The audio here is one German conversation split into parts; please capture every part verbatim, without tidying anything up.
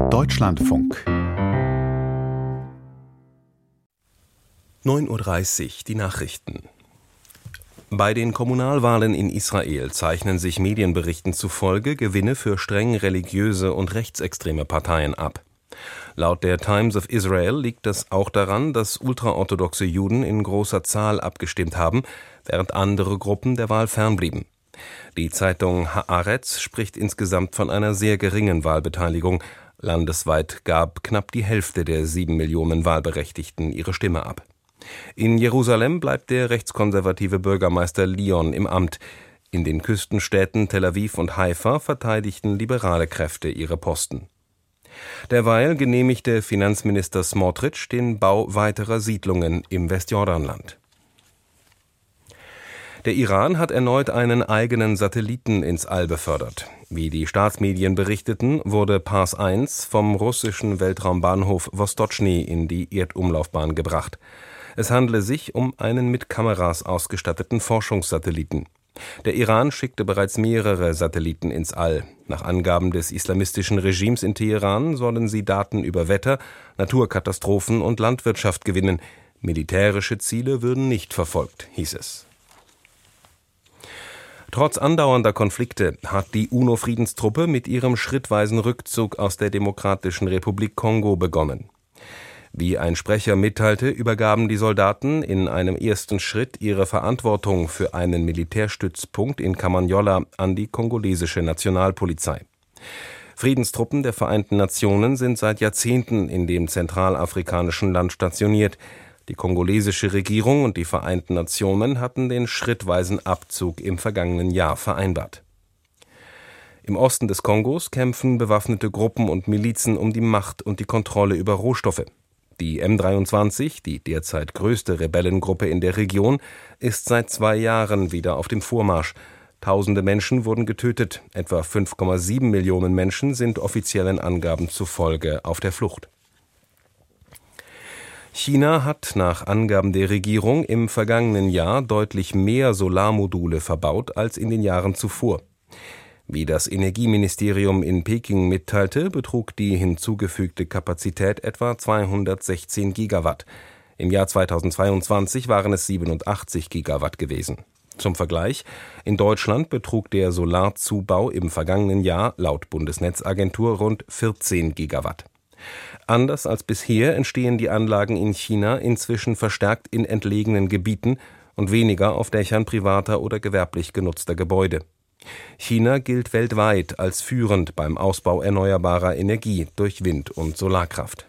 Deutschlandfunk. neun Uhr dreißig, die Nachrichten. Bei den Kommunalwahlen in Israel zeichnen sich Medienberichten zufolge Gewinne für streng religiöse und rechtsextreme Parteien ab. Laut der Times of Israel liegt das auch daran, dass ultraorthodoxe Juden in großer Zahl abgestimmt haben, während andere Gruppen der Wahl fernblieben. Die Zeitung Haaretz spricht insgesamt von einer sehr geringen Wahlbeteiligung. Landesweit gab knapp die Hälfte der sieben Millionen Wahlberechtigten ihre Stimme ab. In Jerusalem bleibt der rechtskonservative Bürgermeister Lion im Amt. In den Küstenstädten Tel Aviv und Haifa verteidigten liberale Kräfte ihre Posten. Derweil genehmigte Finanzminister Smotrich den Bau weiterer Siedlungen im Westjordanland. Der Iran hat erneut einen eigenen Satelliten ins All befördert. Wie die Staatsmedien berichteten, wurde Pars eins vom russischen Weltraumbahnhof Vostochny in die Erdumlaufbahn gebracht. Es handle sich um einen mit Kameras ausgestatteten Forschungssatelliten. Der Iran schickte bereits mehrere Satelliten ins All. Nach Angaben des islamistischen Regimes in Teheran sollen sie Daten über Wetter, Naturkatastrophen und Landwirtschaft gewinnen. Militärische Ziele würden nicht verfolgt, hieß es. Trotz andauernder Konflikte hat die UNO-Friedenstruppe mit ihrem schrittweisen Rückzug aus der Demokratischen Republik Kongo begonnen. Wie ein Sprecher mitteilte, übergaben die Soldaten in einem ersten Schritt ihre Verantwortung für einen Militärstützpunkt in Kamanyola an die kongolesische Nationalpolizei. Friedenstruppen der Vereinten Nationen sind seit Jahrzehnten in dem zentralafrikanischen Land stationiert. Die kongolesische Regierung und die Vereinten Nationen hatten den schrittweisen Abzug im vergangenen Jahr vereinbart. Im Osten des Kongos kämpfen bewaffnete Gruppen und Milizen um die Macht und die Kontrolle über Rohstoffe. Die M dreiundzwanzig, die derzeit größte Rebellengruppe in der Region, ist seit zwei Jahren wieder auf dem Vormarsch. Tausende Menschen wurden getötet, etwa fünf Komma sieben Millionen Menschen sind offiziellen Angaben zufolge auf der Flucht. China hat nach Angaben der Regierung im vergangenen Jahr deutlich mehr Solarmodule verbaut als in den Jahren zuvor. Wie das Energieministerium in Peking mitteilte, betrug die hinzugefügte Kapazität etwa zweihundertsechzehn Gigawatt. Im Jahr zweitausendzweiundzwanzig waren es siebenundachtzig Gigawatt gewesen. Zum Vergleich, in Deutschland betrug der Solarzubau im vergangenen Jahr laut Bundesnetzagentur rund vierzehn Gigawatt. Anders als bisher entstehen die Anlagen in China inzwischen verstärkt in entlegenen Gebieten und weniger auf Dächern privater oder gewerblich genutzter Gebäude. China gilt weltweit als führend beim Ausbau erneuerbarer Energie durch Wind- und Solarkraft.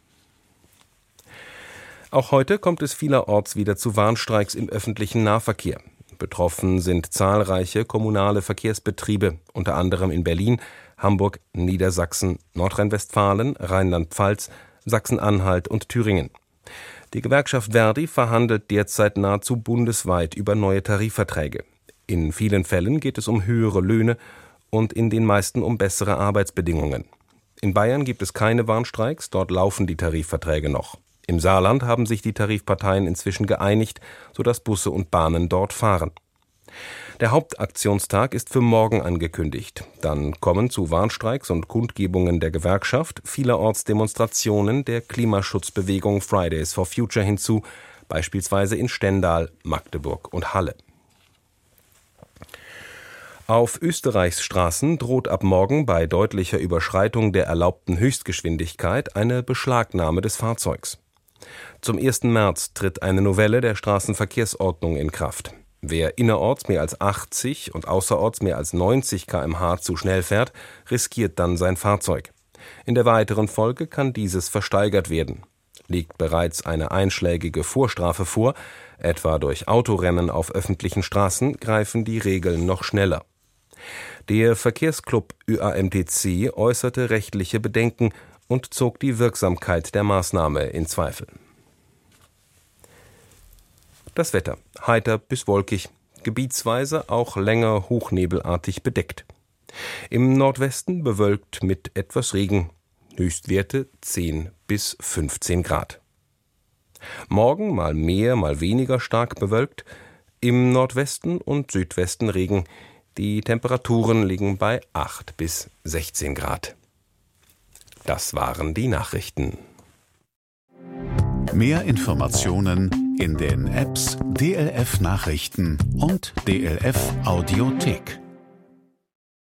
Auch heute kommt es vielerorts wieder zu Warnstreiks im öffentlichen Nahverkehr. Betroffen sind zahlreiche kommunale Verkehrsbetriebe, unter anderem in Berlin, Hamburg, Niedersachsen, Nordrhein-Westfalen, Rheinland-Pfalz, Sachsen-Anhalt und Thüringen. Die Gewerkschaft Verdi verhandelt derzeit nahezu bundesweit über neue Tarifverträge. In vielen Fällen geht es um höhere Löhne und in den meisten um bessere Arbeitsbedingungen. In Bayern gibt es keine Warnstreiks, dort laufen die Tarifverträge noch. Im Saarland haben sich die Tarifparteien inzwischen geeinigt, sodass Busse und Bahnen dort fahren. Der Hauptaktionstag ist für morgen angekündigt. Dann kommen zu Warnstreiks und Kundgebungen der Gewerkschaft vielerorts Demonstrationen der Klimaschutzbewegung Fridays for Future hinzu, beispielsweise in Stendal, Magdeburg und Halle. Auf Österreichs Straßen droht ab morgen bei deutlicher Überschreitung der erlaubten Höchstgeschwindigkeit eine Beschlagnahme des Fahrzeugs. Zum ersten März tritt eine Novelle der Straßenverkehrsordnung in Kraft. Wer innerorts mehr als achtzig und außerorts mehr als neunzig Kilometer pro Stunde zu schnell fährt, riskiert dann sein Fahrzeug. In der weiteren Folge kann dieses versteigert werden. Liegt bereits eine einschlägige Vorstrafe vor, etwa durch Autorennen auf öffentlichen Straßen, greifen die Regeln noch schneller. Der Verkehrsclub Ö A M T C äußerte rechtliche Bedenken und zog die Wirksamkeit der Maßnahme in Zweifel. Das Wetter: heiter bis wolkig, gebietsweise auch länger hochnebelartig bedeckt. Im Nordwesten bewölkt mit etwas Regen, Höchstwerte zehn bis fünfzehn Grad. Morgen mal mehr, mal weniger stark bewölkt, im Nordwesten und Südwesten Regen. Die Temperaturen liegen bei acht bis sechzehn Grad. Das waren die Nachrichten. Mehr Informationen in den Apps D L F Nachrichten und D L F Audiothek.